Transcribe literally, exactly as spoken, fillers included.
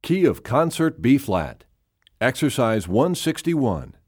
Key of concert B flat. Exercise one sixty-one.